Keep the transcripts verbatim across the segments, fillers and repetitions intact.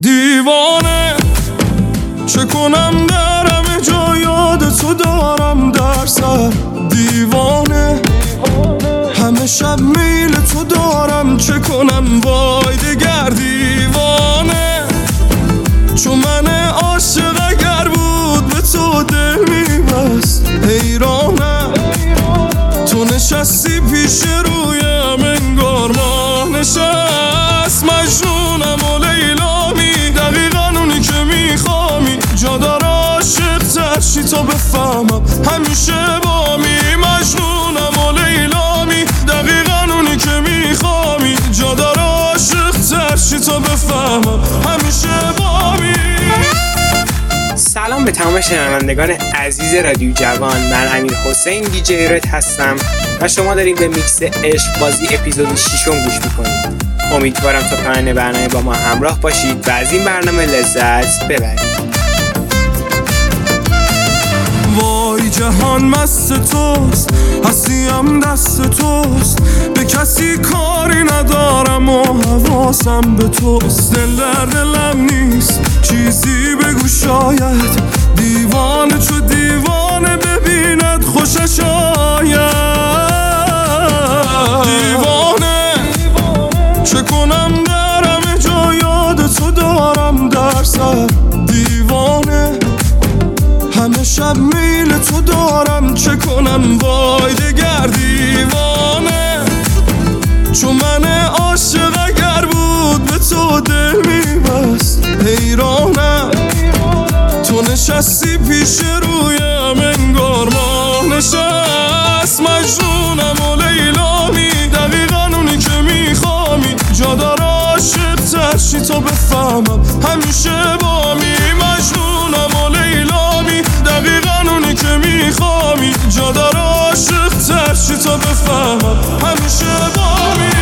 دیوانه چه کنم در همه جا یاد تو دارم در سر. دیوانه همه شب میل تو دارم چه کنم وای دگر. دیوانه چون من عاشق اگر بود به تو دل میبست. حیرانم تو نشستی پیش رویم انگار ماه نشست. مجنونم و لیلامی دقیقا اونی که میخوامی. جا داره عاشق ترشی تا بفهمم همیشه بامی. مجنونم و لیلامی دقیقا اونی که میخوامی. جا داره عاشق ترشی تا بفهمم همیشه بامی. سلام به تمام شنوندگان عزیز رادیو جوان، من امیر حسین دیجی رت هستم و شما داریم به میکس عشق بازی اپیزود ششم گوش میکنید. امیدوارم تا پایان برنامه با ما همراه باشید و از این برنامه لذت ببرید. وای جهان مست توست، هستیم دست توست، به کسی کاری ندارم و حواسم به توست. دل در دلم نیست چیزی بگو شاید، دیوانه چو دیوانه ببیند خوشش آید. دیوانه چه کنم در همه جا یاد تو دارم در سر. دیوانه همه شب میل تو دارم چه کنم وای دگر. دیوانه چون من عاشق اگر بود به تو دل میبست. حیرانم تو نشستی پیش رویم انگار ماه نشست. مجنونم و لیلامی دقیقا اونی که میخوامی. جا داره عاشق ترشی تا بفهمم همیشه بامی. مجنونم و لیلامی دقیقا اونی که میخوامی. جا داره عاشق ترشی تا بفهمم همیشه بامی.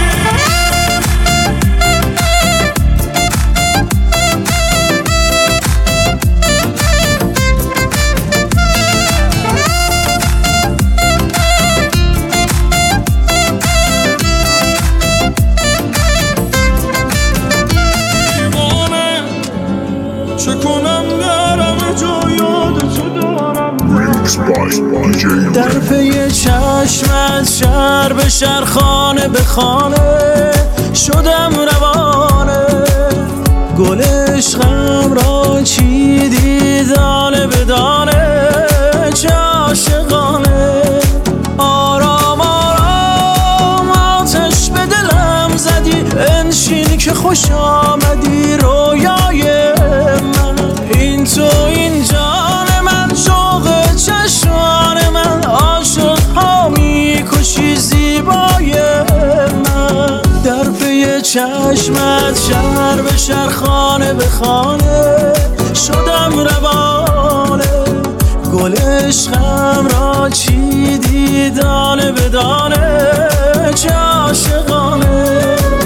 در پی چشمت شهر به شهر خانه به خانه شدم روانه. گل عشقم را چیدی دانه به دانه چه عاشقانه. آرام آرام آتش به دلم زدی انشین که خوش آمدی رویای من. این تو این جان من شوق چشمان من عاشق ها میکشی زیبای من. در پی چشمت شهر به شهر خانه به خانه شدم روانه. گل عشقم را چیدی دانه به دانه چه عاشقانه.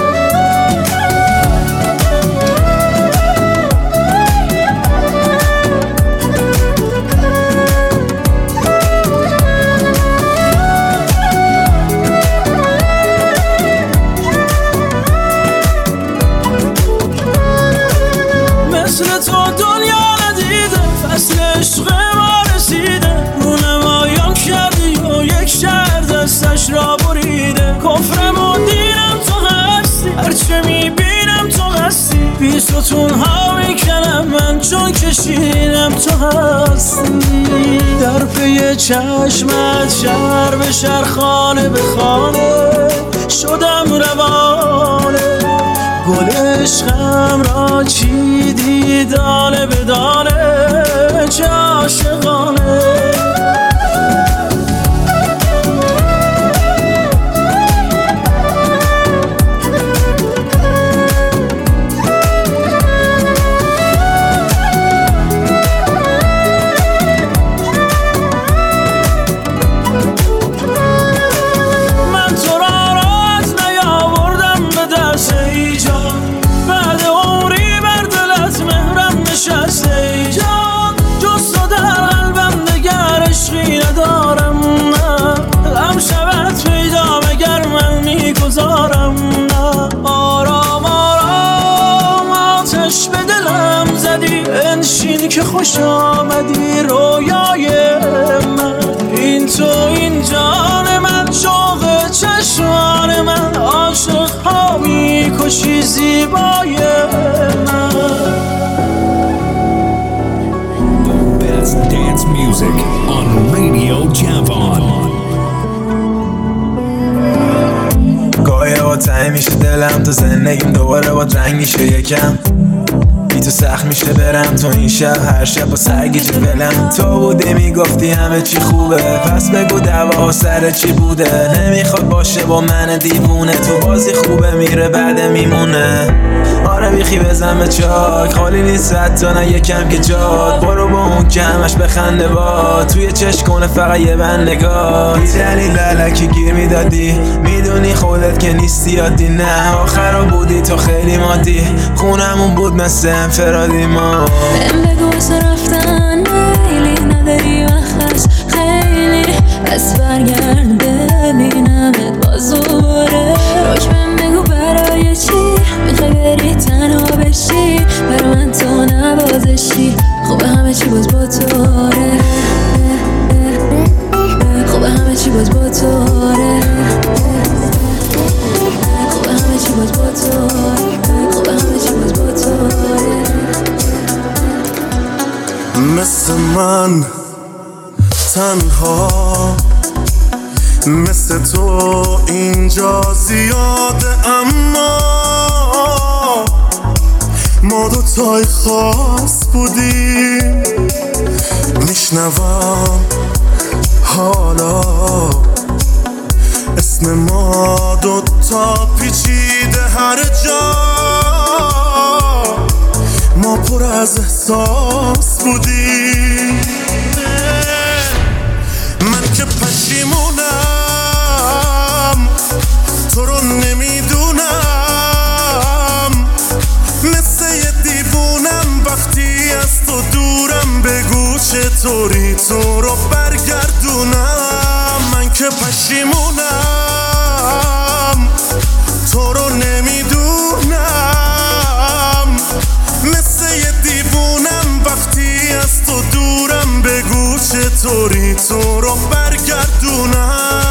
را بریده کفرم و دینم تو هستی. هرچه میبینم تو هستی. بی ستون ها میکنم من چون کشیدم تو هستی. در پی چشمت شهر به شهر خانه به خانه شدم روانه. گل عشقم را چیدی دانه به دانه چه عاشقانه. که خوش آمدی رویای من. این تو این جان من، شوق چشمان من، عاشق ها میکشی زیبای من. Best dance music on Radio Javan. گاهی با تنگ میشه دلم، تو زندگیم دوباره با رنگ میشه یکم. بی تو سخت میشه برم تو این شب، هر شب با سرگیجه فلم. تو بودی میگفتی همه چی خوبه، پس بگو دعوا سر چی بوده. نمیخواد باشه با من دیوونه، تو بازی خوبه میره بعد میمونه. آره بیخی بزن به چاک، خالی نیست حتی نه یکم که جاد. برو با اون که همش بخنده با، توی چشم کنه فقط یه بند نگاه. بی دلیل علکی گیر میدادی، میدونی خودت که نیستی عادی. نه آخرا بودی تو خیلی مادی، خونمون بود مثل انفرادی ما. بهم بگو تو رفتن میلی نداری وقت خیلی، پس برگرد ببینمت باز دوباره. روش بهم بگو برای چی میخوای بری تنها بشی، برا من تو نوازشی. خوبه همه چی باز با توره، خوبه همه چی باز با توره، خوبه همه چی باز با توره، خوبه همه چی باز با توره. مثل من تنها، مثل تو اینجا زیاده، اما ما دوتای خاص بودیم. میشنوم حالا اسم ما دوتا پیچیده هر جا، ما پر از احساس بودیم. من که پشیمونم تو رو نمیدونم، مثل یه دیوونم وقتی از تو دورم. بگو چطوری تو رو برگردونم. من که پشیمونم تو رو نمیدونم، مثل یه دیوونم وقتی از تو دورم. بگو چطوری تو رو برگردونم.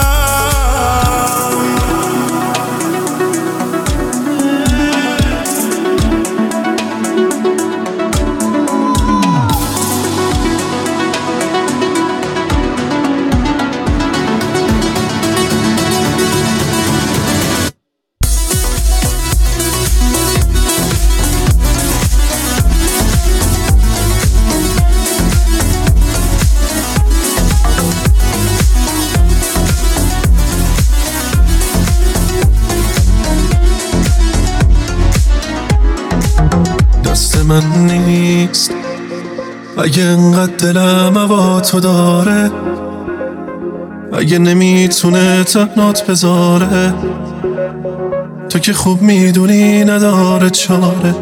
من نیست اگه انقدر دلم هوا تو داره، اگه نمیتونه تنات بذاره. تو که خوب میدونی نداره چاره.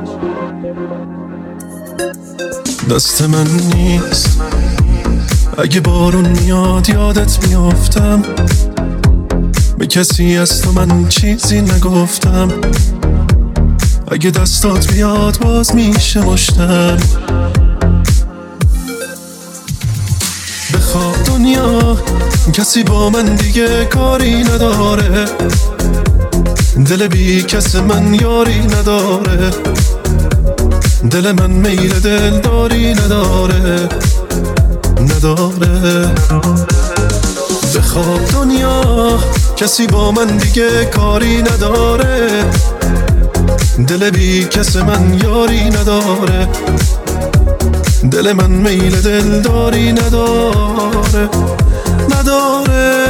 دست من نیست اگه بارون میاد یادت میافتم، به کسی از تو من چیزی نگفتم. اگه دستات بیاد باز میشه مشتم. بخواب دنیا کسی با من دیگه کاری نداره، دل بی کس من یاری نداره. دل من میل دلداری نداره، نداره. بخواب دنیا کسی با من دیگه کاری نداره، دل بی کس من یاری نداره. دل من میل دلداری نداره، نداره.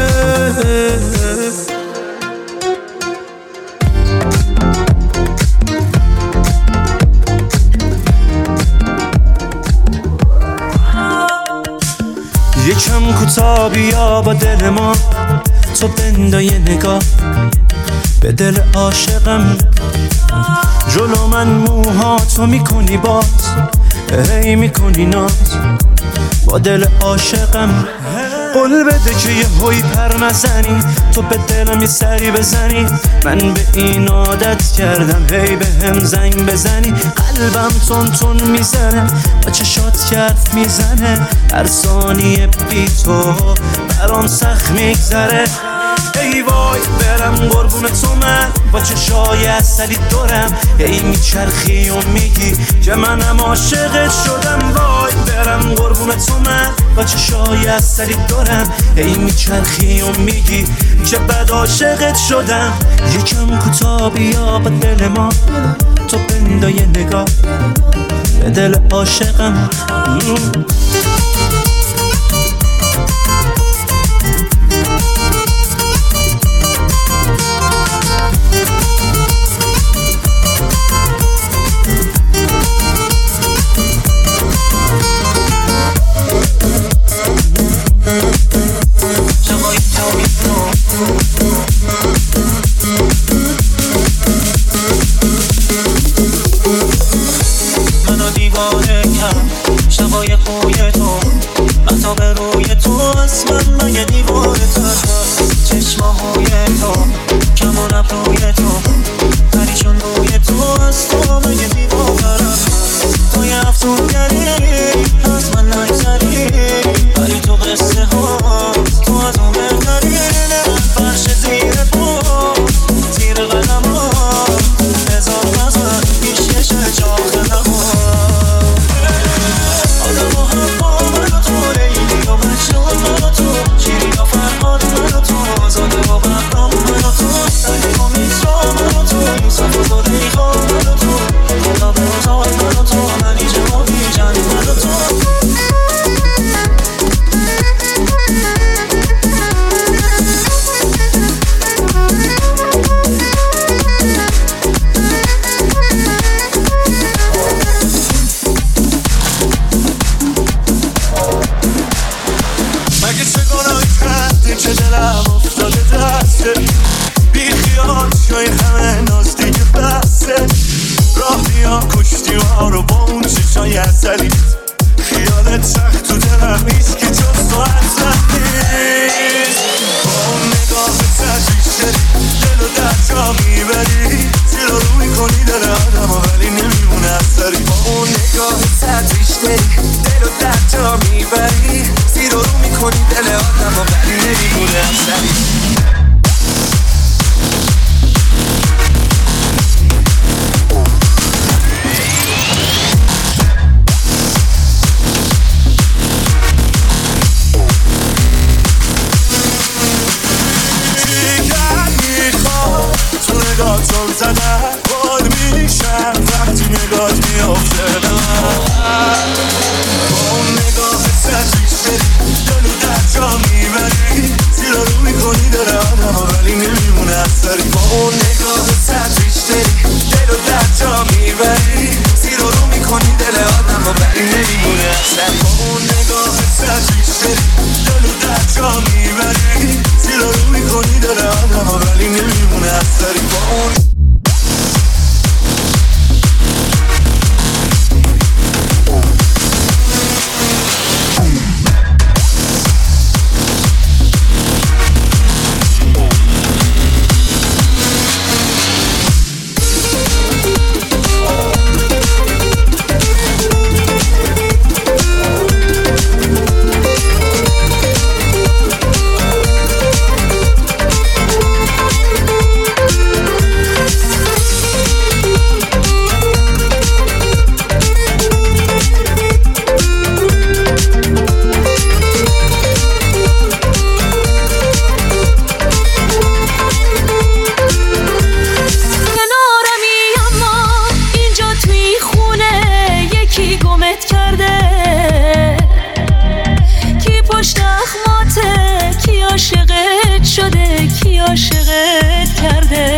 یکم کوتاه بیا با دل ما، تو بندای نگاه به دل عاشقم. جلو من موها تو میکنی باز، هی میکنی ناز با دل عاشقم. قول بده که یه هوی پر نزنی، تو به دلم یه سری بزنی. من به این عادت کردم هی به هم زنگ بزنی. قلبم تون تون میزنه با چشات کرد میزنه، هر ثانیه بی تو برام سخت میگذره. ای وای برم قربون تو من با چشای اصلی دورم، ای میچرخی و میگی که منم عاشقت شدم. وای برم قربون تو من با چشای اصلی دورم، ای میچرخی و میگی که بد عاشقت شدم. یکم کوتاه بیا با دل ما، تو بندای نگاه به دل عاشقم. منو دیوانه کرد شبای خوی تو، عطا به روی تو از من من یه دیوانه تر کرد. چشماهای تو کمون ابروی تو، پریشون روی تو از تو من یه دیوانه. تو یه افسونگری از من نگذری، ولی تو قصه ها تو از اون بهتری. فرش زیر پا زیر قدم ها، هزار نظر پیشش چاخه نها. آدم و حقا من و تو، لیلی و مجنون من و تو، شیرین و فرهاد من و تو، زاده و بهرام من و تو، علی و میسا من و تو، یوسف و زلیخا من و تو، خدا و زاد من و تو، منیجه و بیجن من و تو. مگه چه گناهی کردیم که دلم افتاده دسته، بی خیال شای همه ناز دیگه بسته. راه بیا کشتی ما رو با اون چشای اصلی، خیالت سخت تو دلم نیست که جز تو اصلا نیست. با اون نگاه تشویش داری دل و در جا میبری، زیر رو میکنی دل آدم و ولی نمیمونه اثری. با اون نگاه تشویش داری دل و در جا میبری، زیر رو میکنی دل آدم و ولی نمیمونه اثری. نگاهتون زدن باد میشم وقتی نگاهت میافته به من. با اون نگاه تشویش داری دل و در جا میبری، زیر رو میکنی دل آدم و ولی نمیمونه اثری. با اون نگاه تشویش داری دل و در جا میبری، زیر رو میکنی دل آدم و ولی نمیمونه اثری. با اون نگاه تشویش داری دل و در جا میبری، زیر رو میکنی دل آدم و ولی نمیمونه اثری. با اون عاشقت کرده.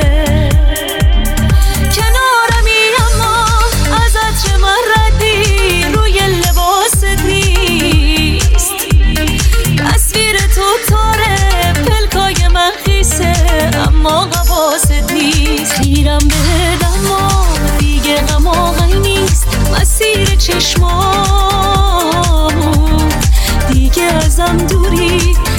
کنارمی اما از عطر من ردی روی لباست نیست. تصویر تو تاره پلکای من خیسه اما قواست نیست. خیرم به دما دیگه غم آقای نیست. مسیر چشمامون دیگه ازم دوری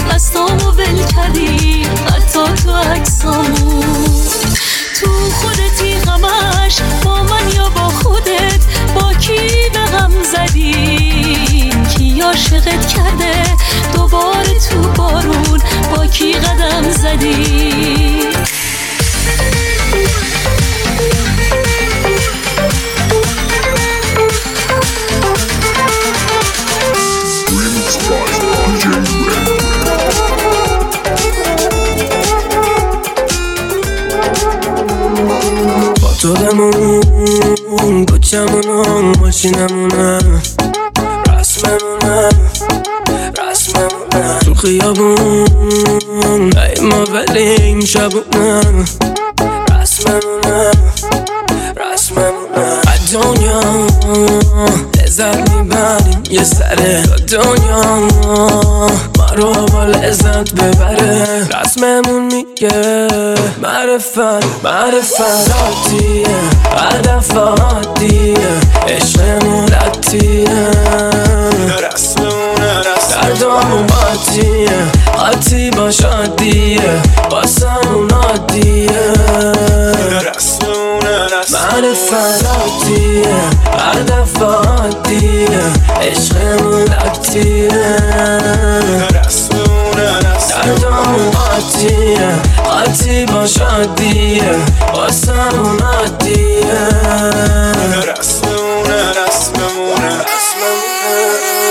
تو بمون، کوچمونم، ماشینمونم، رسممونم، رسممونم، تو خیابون ای ما ولی این شبونم، رسممونم، رسممونم. از دنیا لذت میبریم یه سره، دنیا ما رو با لذت ببره. رسممون میگه معرفت، معرفت عادیه، هدف عادیه، عشقمون عادیه، رسممونه، دردامون عادیه، عادی باش عادیه، واسمون عادیه، رسممونه، معرفت عادیه، هدف عادیه، عشقمون عادیه، رسممونه، دردامون عادیه، عادی باش عادیه، واسمون عادیه، رسممونه، رسممونه، رسممونه.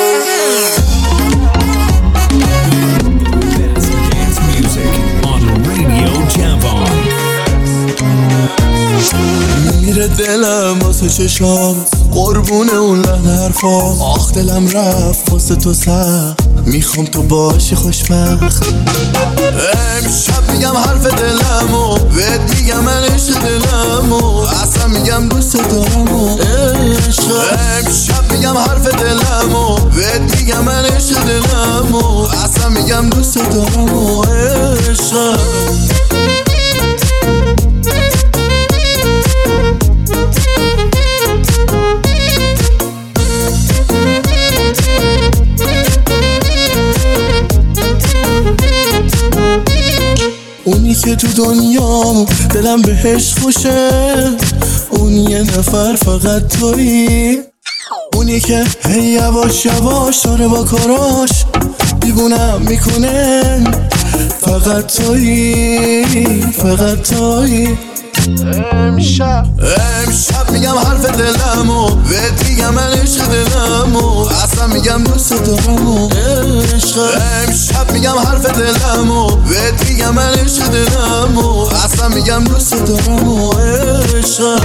Dance music on Radio Javon. میره دلم واسه چشام، قربون اون لحن حرفام. آخ دلم رفت واسه تو سخت، میخوام تو باشی خوشبخت. امشب میگم حرف دلمو، بهت میگم من عشق دلمو، اصلا میگم دوست دارمو عشق. امشب میگم حرف دلمو، بهت میگم من عشق دلمو، اصلا میگم دوست دارمو عشق. اونی که تو دنیا دلم بهش خوشه، اون یه نفر فقط تویی. اونی که هی یواش یواش داره با کاراش دیوونم میکنه، فقط تویی، فقط تویی. امشب امشب میگم حرف دلمو، بهت میگم من عشق دلمو، اصلا میگم دوست دارمو عشق. امشب میگم حرف دلمو، بهت میگم من عشق دلمو، اصلا میگم دوست دارمو عشق.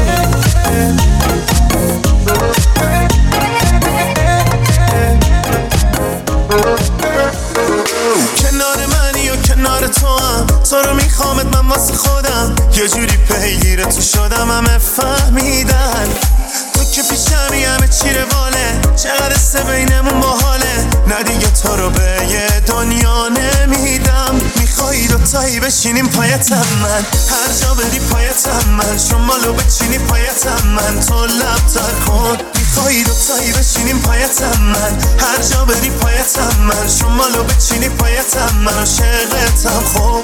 کنار منی و کنار تو هم، تو رو میخوامت من واسه خودم، یه جوری پیگیر تو شدم همه فهمیدن. تو که پیشمی همه چی رواله، چقدر سه بینمون باحاله، نه دیگه تو رو به یه دنیا نمیدم. میخوایی دوتایی بشینیم پایتم من، هر جا بری پایتم من، شمالو بچینی پایتم من، تو لب تر کن. میخوایی دوتایی بشینیم پایتم من، هر جا بری پایتم من، شمالو بچینی پایتم من، عاشقتم خوب.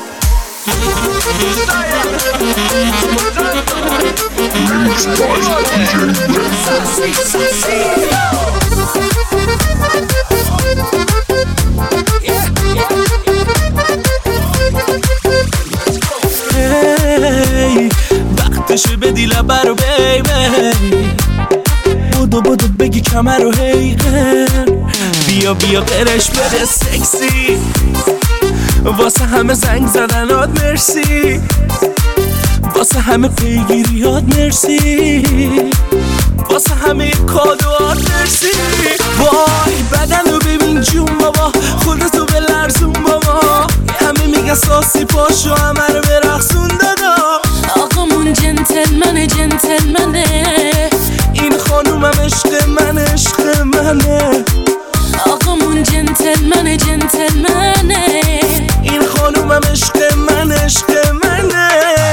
هی وقتشه بدی لبه رو بیبی، بودو بودو بگی کمر رو هیقن، بیا بیا قرش بده سکسی، واسه همه زنگ زدنات مرسی، واسه همه پیگیریات مرسی، واسه همه کادوات مرسی. وای بدن رو ببین جون بابا، خودتو به لرزون بابا، همه میگن ساسی پاشو همه رو برقصون دادا. آقامون جنتلمنه جنتلمنه، این خانومم عشق من عشق منه. آقامون جنتلمنه جنتلمنه، این خانومم عشق من عشق منه.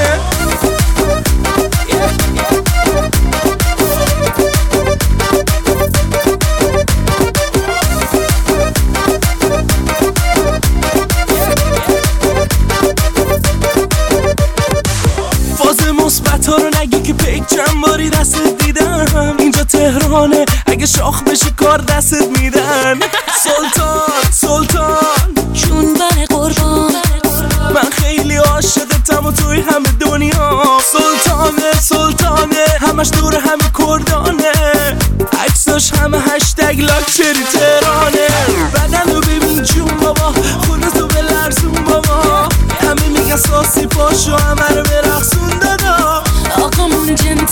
فاز مثبت ها رو نگی که پیک چند باری دستت دیدم، اینجا تهرانه اگه شاخ بشی کار دستت میدن. سلطان سلطان جون بر قربان، من خیلی عاشقتم و توی همه دنیا. سلطانه سلطانه همش دور همه کردانه، عکساش همه هشتگ لاکچری تهرانه. بدن رو ببین جون بابا، خودتو به لرزون بابا، همه میگن ساسی پاشو همه رو برقصون دادا. آقامون جن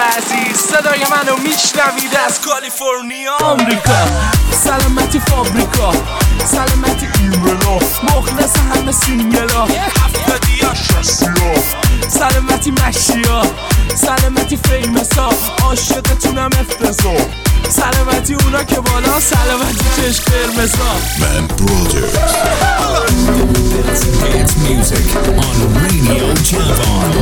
عزیز، صدای منو میشنوید از کالیفرنیا آمریکا. سلامتی فابریکا، سلامتی ایملا، مخلص همه سینگلا، هفتادیا شستیا، سلامتی مشیا، سلامتی فیمسا، عاشقتونم افتضا، سلامتی اونا که بالا، سلامتی چشم قرمزا. Man Brothers. It's music on Radio Javon.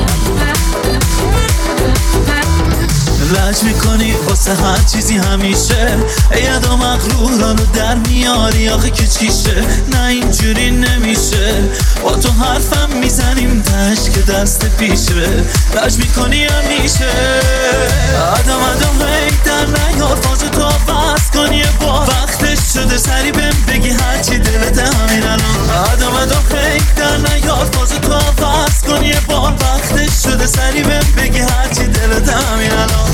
رج میکنی واسه هر چیزی همیشه، یادا مغرورانو در میاری آخه که چیشه. نه اینجوری نمیشه، با تو حرفم میزنیم تش که دست پیشه. رج میکنی همیشه، آدم آدم هی در نیار فاز تو بس کنی با وقتش شده سری بهم بگی هرچی دلت همین الان. آدم آدم هی در نیار فاز تو بس کنی با وقتش شده سری بهم بگی هرچی دلت همین الان.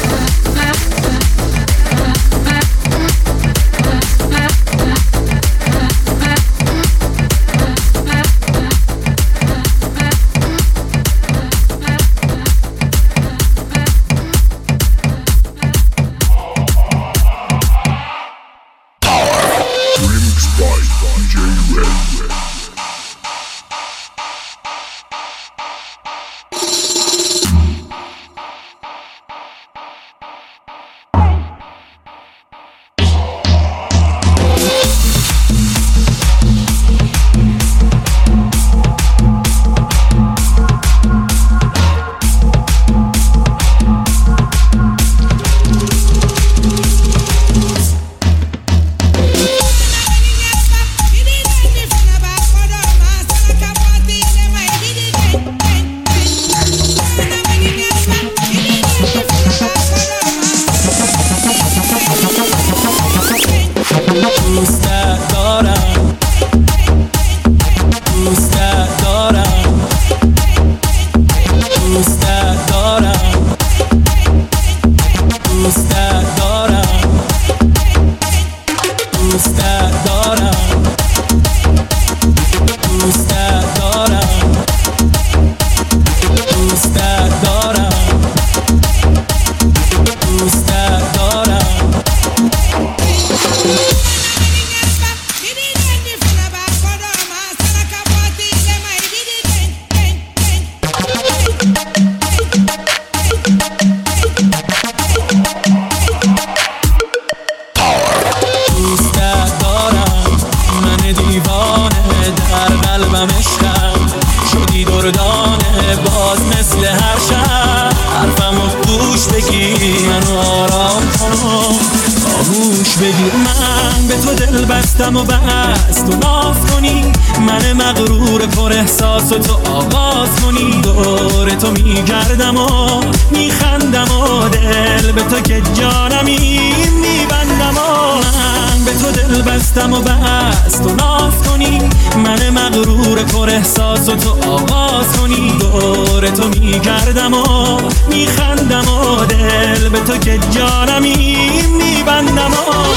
بستم و بست و ناف کنی، من مغرور پر احساس و تو آغاز کنی. دور تو میگردم و میخندم و دل به تو که جانمی میبندم و من به تو دل بستم و بست و ناف کنی، من مغرور پر احساس و تو آغاز کنی. دور تو میگردم و میخندم و دل به تو که جانمی میبندم و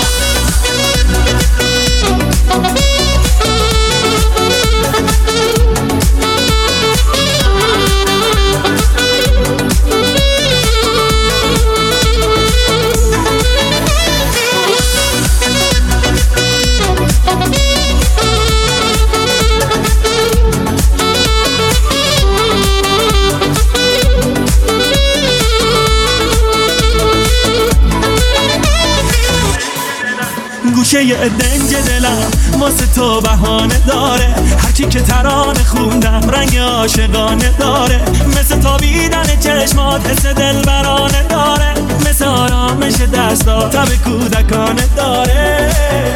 گوشه دنج دلم واسه تو بهانه داره، هرچی که ترانه خوندم رنگ عاشقانه داره. مثل تابیدن چشمات حس دلبرانه داره، مثل آرامش دستا تب کودکانه داره.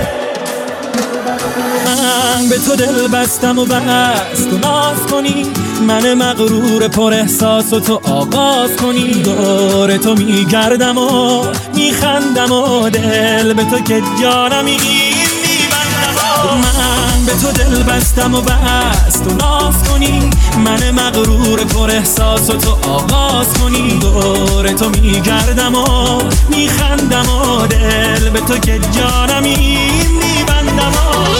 من به تو دل بستم و بست و ناز کنی، من مغرور پر احساس و تو آغاز کنی. دور تو میگردم و میخندم و دل به تو که جانمی میبندم و من به تو دل بستم و بست و ناز کنی، من مغرور پر احساس و تو آغاز کنی. دور تو میگردم و میخندم و دل به تو که جانمی میبندم و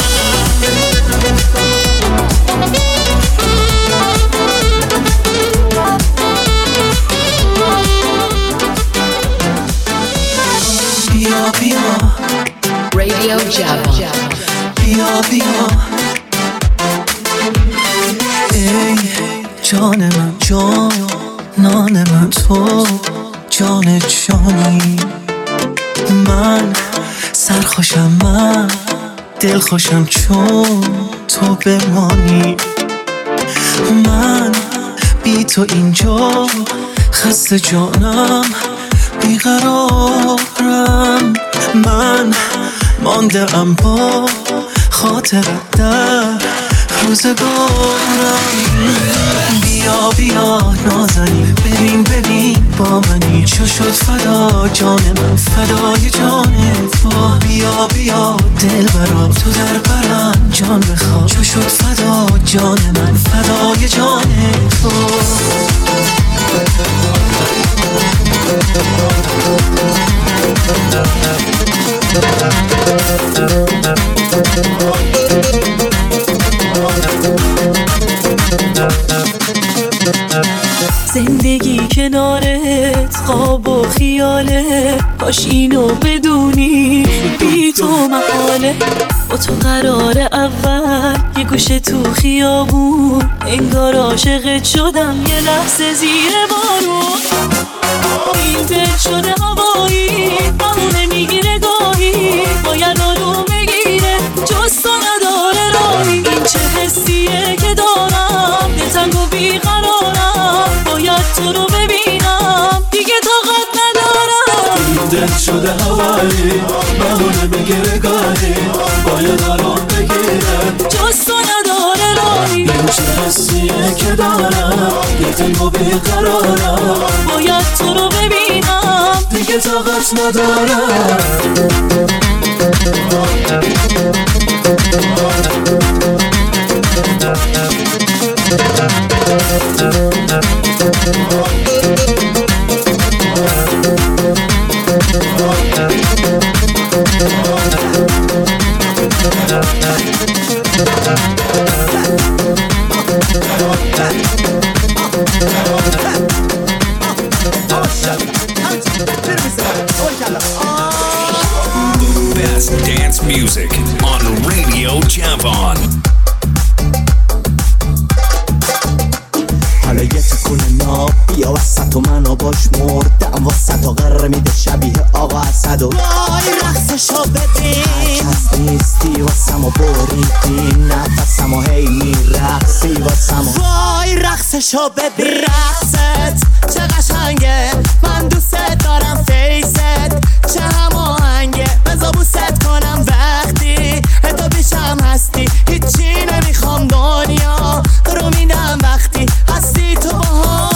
بیا رادیو جوان بیا بیا ای جان من جانان من تو جان جانی من سرخوشم من دلخوشم چون تو بمانی من بی تو اینجا خسته جانم بیقرارم من مانده ام با خاطرت در روزگارم بیا بیا نازنی ببین ببین با منی چو شد فدا جان من فدای جان تو بیا بیا دل برا تو در برم جان بخواه چو شد فدا جان من فدای جان تو زندگی کنارت خواب و خیاله کاش اینو بدونی بی تو محاله با تو قرار اول یه گوشه تو خیابون انگار عاشقت شدم یه لحظه زیر بارون این دل شده هوایی بهونه میگیره گاهی باید آروم بگیره جز تو نداره راهی این چه حسیه که دارم دلتنگ و بیقرارم باید تو رو ببینم دیگه طاقت ندارم این دل شده هوایی بهونه میگیره گاهی باید آرام بگیره جز تو نداره راهی این چه حسیه که دارم دلتنگ و بیقرارم باید تو رو ببینم دیگه طاقت ندارم The best dance music on Radio Javon. حالا یه تکونه ناب بیا وسط و منو باش مردم وسط و قرر میده شبیه آقا اسد و وای رقصشو ببین هرکس نیستی واسم و بریدی نفسم و هی میرقصی واسم و وای رقصشو ببین رقصت چه قشنگه من دوست دارم فیست چه هماهنگه بذار بوست کنم وقتی تو بیشم هستی هیچی نمیخوام دنیا رو میدم وقتی هستی تو باها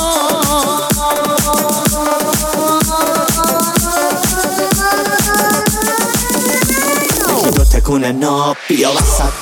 دو تکونه ناب بیا وسط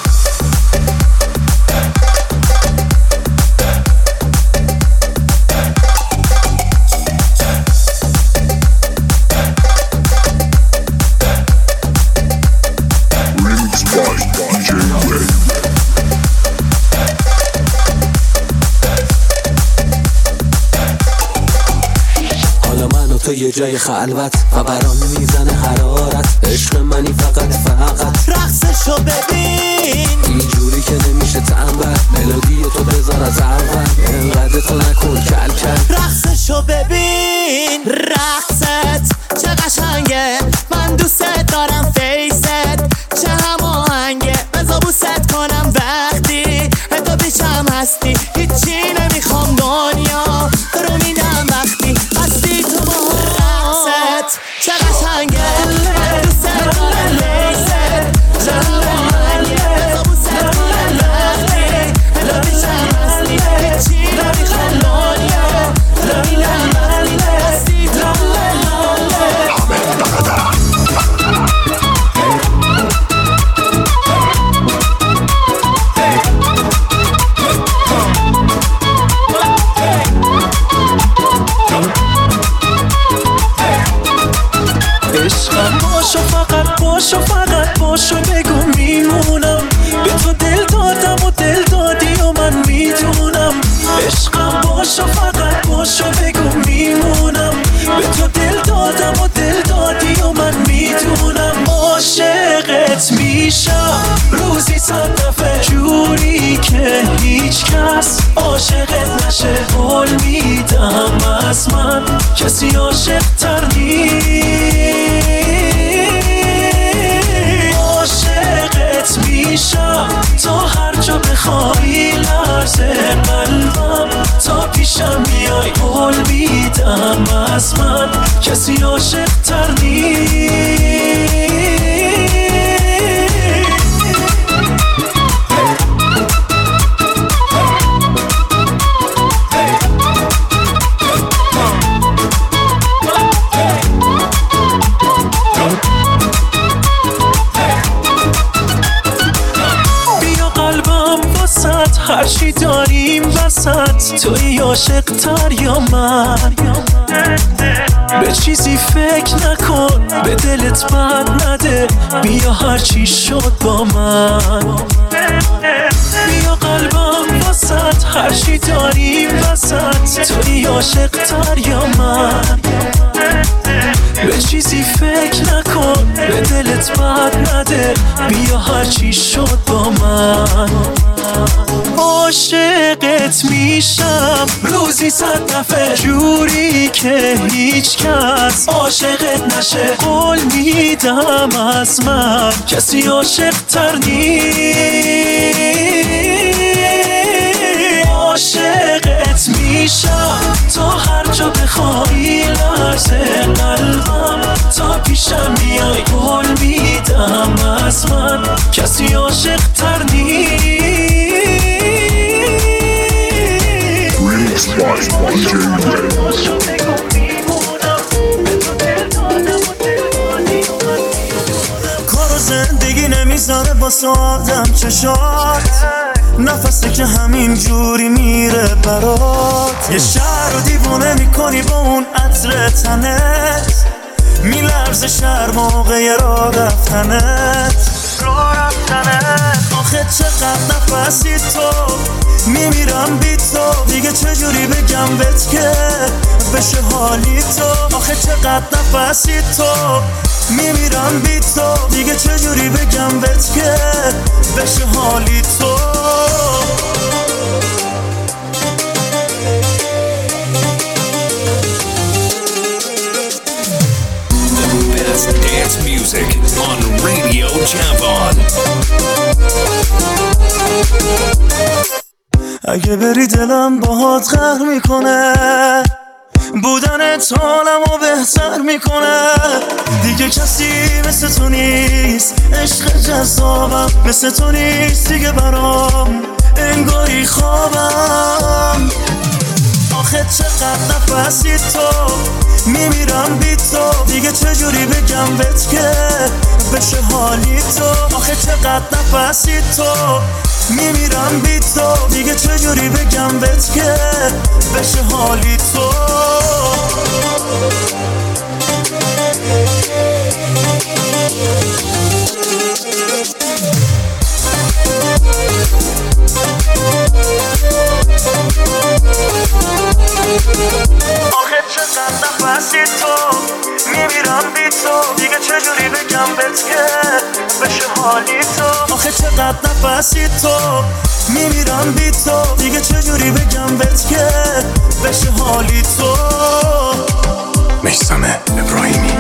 تو یه جای خلوت و برام میزنه حرارت عشق منی فقط فقط رقصشو ببین اینجوری که نمیشه تنبل ملودی تو بذار از اول انقدر تو نکن کل کل رقصشو ببین رقصت چه قشنگه من دوست دارم فیست چه هماهنگه بذار بوست کنم وقتی تو بیشم هستی هیچی نمیخوام دنیا رو میدم وقتی هستی تو با رقصت چه قشنگه من دوست دارم فیست چه هماهنگه بذار بوست کنم وقتی تو بیشم هستی هیچی نمیخوام دنیا رو میدم وقتی هستی تو عشقم باشو فقط باشو فقط باشو بگو میمونم به تو دل دادم و دل دادی و من میدونم عشقم باشو فقط باشو بگو میمونم به تو دل دادم و دل دادی و من میدونم هرچی داریم وسط توی عاشق تر یا من به چیزی فکر نکن به دلت بد نده بیا هرچی شد با من بیا قلبم وسط هرچی داریم وسط توی عاشق تر یا من به چیزی فکر نکن به دلت بد نده بیا هرچی شد با من عاشقت میشم روزی صد دفعه جوری که هیچ کس عاشقت نشه قول میدم از من کسی عاشق تر نیست عاشقت میشم تا هر جا بخوای لرزه قلبم تا پیشم میای قول میدم از من کسی عاشق تر نیست کار و زندگی نمیذاره واسه آدم چشات نفسه که همین جوری میره برات یه شهر رو دیوونه میکنی با اون عطر تنت میلرزه شهر موقع را رفتنت آخه چقدر نفسی تو میمیرم بی تو دیگه چجوری بگم بهت که بشه حالی تو آخه چقدر نفسی تو میمیرم بی تو دیگه چجوری بگم بهت که بشه حالی تو Best dance music on Radio Javon. اگه بری دلم باهات قهر میکنه بودنت حالمو بهتر میکنه دیگه کسی مثل تو نیست عشق جذابم مثل تو نیست دیگه برام انگاری خوابم آخه چقدر نفسی تو میمیرم بی تو دیگه چجوری بگم بهت که بشه حالی تو آخه چقدر نفسی تو میمیرم بی تو دیگه چجوری بگم بهت که بشه حالی تو آخه چقدر نفسی تو میمیرم بی تو دیگه چجوری بگم بهت که بشه حالی تو آخه چقدر نفسی تو میمیرم بی تو دیگه چجوری بگم بهت که بشه حالی تو میثم ابراهیمی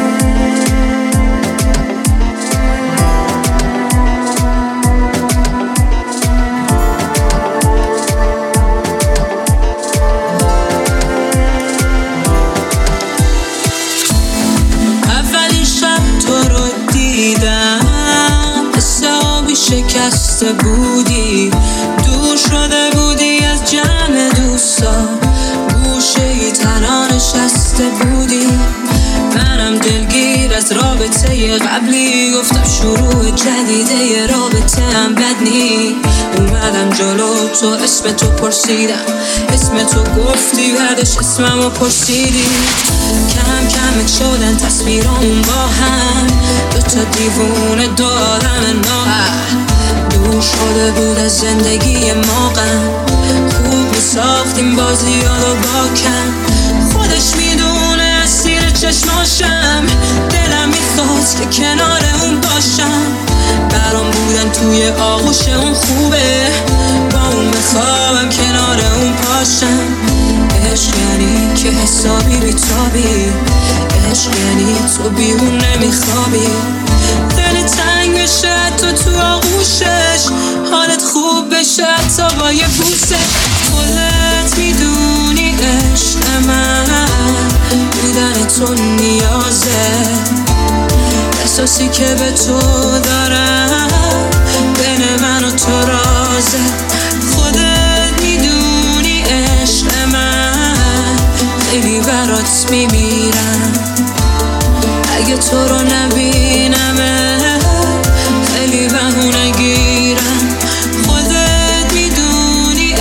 شکسته بودی دور شده بودی از جمع دوستا گوشه ای تنها نشسته بودی منم دلگیر از رابطه قبلی گفتم شروع جدیده ی رابطه هم بد نی اومدم جلو تو اسم تو پرسیدم اسم تو گفتی بعدش اسممو پرسیدی کم کم شدن تصویرامون با هم دوتا دیوونه دو آدم نااهل دور شده بود از زندگی ما غم خوب میساختیم بازیالو با کم خودش میدونه از سیر چشماشم دلم میخواست که کنار اون باشم برام بودن توی آغوش اون خوبه با اون بخوابم کنار اون پاشم عشق یعنی که حسابی بیتابی عشق یعنی تو بیرون نمیخوابی دل تنگ بشه تو تو آغوشش حالت خوب بشه تا با یه بوسه خودت میدونی عشق من بودن تو نیازه احساسی که به تو دارم بین من و تو رازه خودت میدونی عشق من خیلی برات میمیرم اگه تو رو نبینم خیلی بهونه گیرم خودت میدونی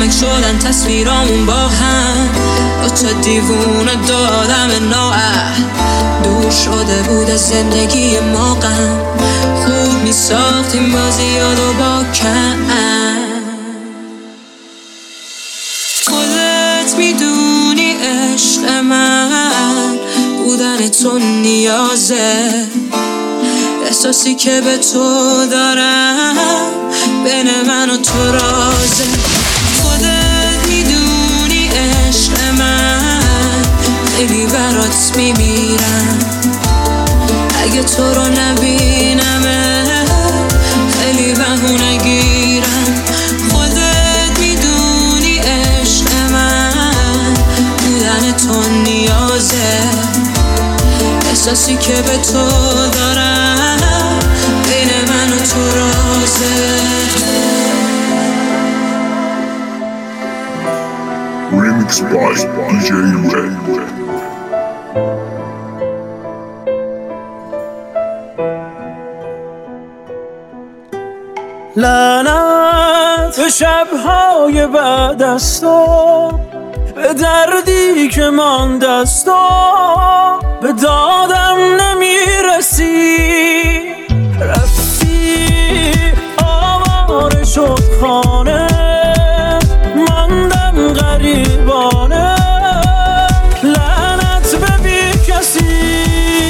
یک شدن تصویرامون با هم، با تو دیوونه دادم نااهل. دور شده بود از زندگی ما غم، خوب می ساختیم بازی یادو با کم. خودت میدونی عشق من بودن تو نیازه، احساسی که به تو دارم بین من و تو رازه. خودت میدونی عشق من خیلی برات میمیرم، اگه تو رو نبینم خیلی بهونه گیرم. خودت میدونی عشق من بودن تو نیازه، احساسی که به تو دارم بین من و تو رازه. Remix by دی جی Red. لعنت به شب‌های بعد از تو، به دردی که مانده از تو، به دادم نمیرسی. رفتی آواره شد خانه، ماندم غریبانه. لعنت به بی کسی،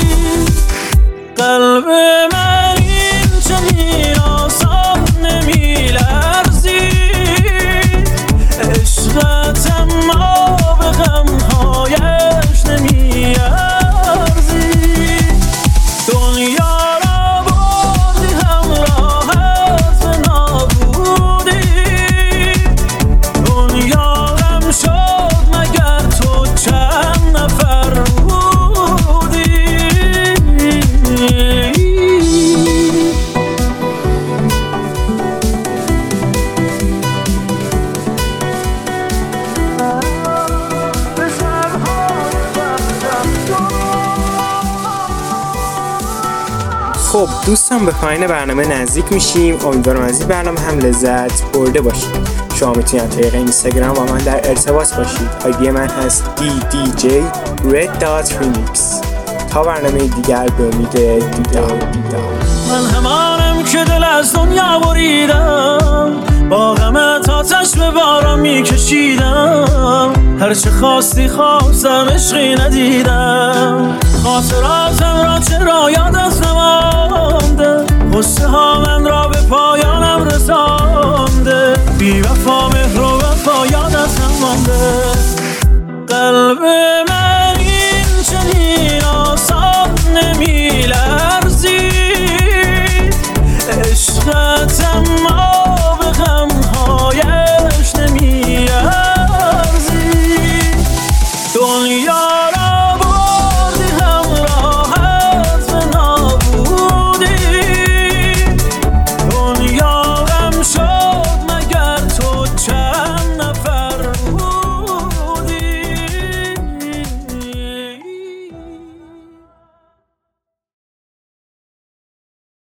قلب من این چنین آسان نمیلرزی. عشقت اما به غمهایش نمیارزی. دنیا را بردی همراهت به نابودی، دنیا غم شد مگر تو چند نفر بودی. خب دوستان به پایان برنامه نزدیک میشیم. امیدوارم از این برنامه هم لذت برده باشید. شما میتونید طریق اینستاگرام با من در ارتباط باشید. آیدی من هست دی دی جی red dot remix. تا برنامه دیگر به امید دیدار. من همانم که دل از دنیا بریدم، با غمت آتش به بارم میکشیدم. هرچه خواستی خواستم عشقی ندیدم. خاطراتم را چرا یادت نمانده، غصه ها من را به پا